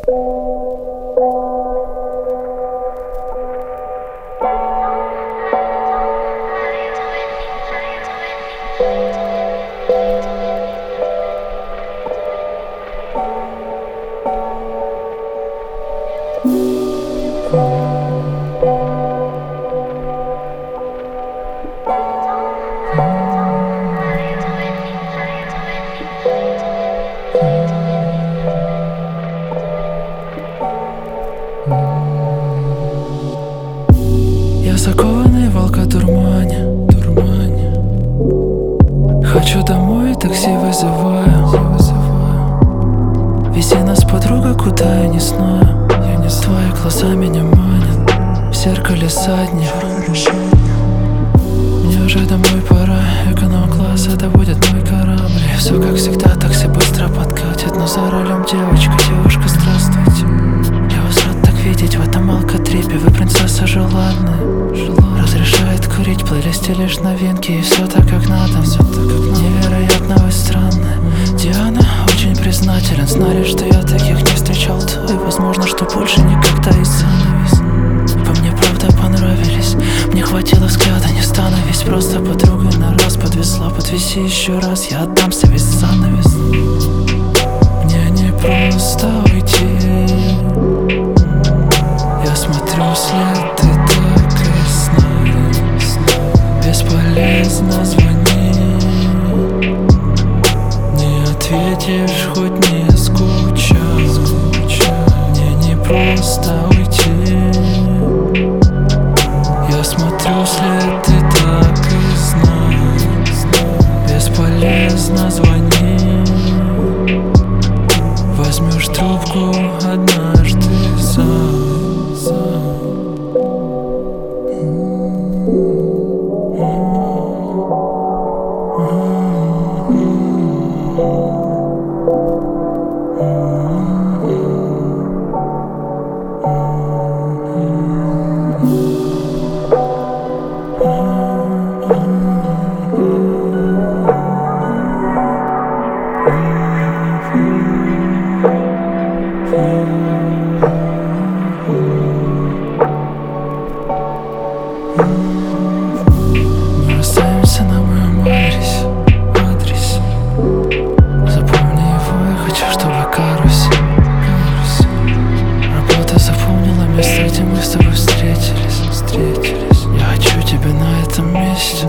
Я закованный в алкодурмане, хочу домой, такси вызываю. Вези нас, подруга, куда я не знаю. Твои глаза меня манят, в зеркале заднем. Мне уже домой пора, эконом-класс, это будет мой корабль. Все как всегда, такси быстро подкатит, но за рулем девочка, здравствуйте. Я вас рад так видеть в этом алкотрипе, вы принцесса желанная. Разрешает курить, в плейлисте лишь новинки, и все так как надо. Невероятно вы странная. Диана, очень признателен, знали, что я таких не встречал. И возможно, что больше никогда и занавес. Вы мне правда понравились, мне хватило взгляда, не стану весь. Просто подругой на раз подвесла, подвези еще раз, я отдамся весь занавес. Мне не просто уйти, я смотрю вслед, ты так и знаешь. Бесполезно звони, не ответишь, хоть не скучай. Мне не просто уйти, я смотрю вслед, ты так и знаешь. Бесполезно звони, возьмешь трубку однажды Мы расстаемся на моем адресе. Запомни его, я хочу, чтобы карусель. Работа запомнила место, где мы с тобой встретились. Я хочу тебя на этом месте.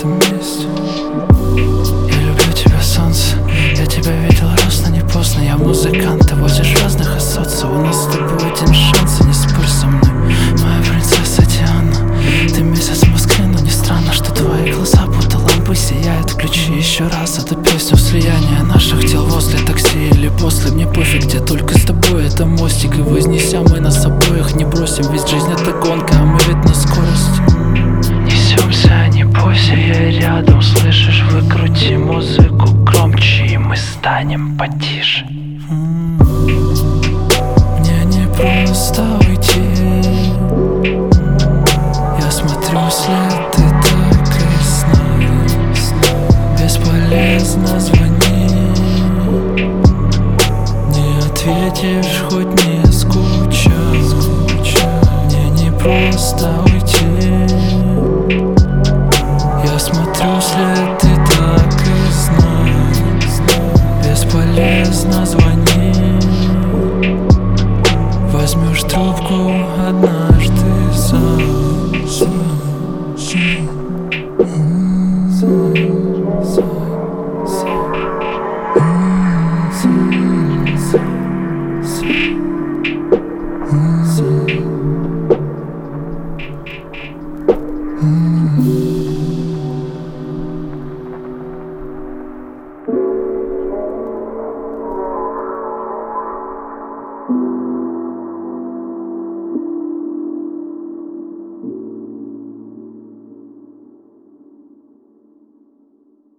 Я люблю тебя, солнце. Я тебя видел раз, но не поздно. Я музыкант, ты возишь разных ассоциаций. У нас с тобой один шанс, и не спорь со мной. Моя принцесса Диана, ты месяц в Москве, но не странно, что твои глаза будто лампы сияют. Включи еще раз эту песню, слияние наших тел возле такси или после. Мне пофиг, где только с тобой это мостик. И вознеся мы нас обоих не бросим, ведь жизнь это гонка, а мы ведь на скорости. Несемся, не бойся, я рядом, слышишь, выкрути музыку громче, и мы станем потише. Мне не просто уйти, я смотрю вслед, ты так и знаешь. Бесполезно звони, не ответишь, хоть не скучай. Мне не просто уйти, я смотрю вслед, ты так и знаешь. Бесполезно звони, возьмешь трубку однажды за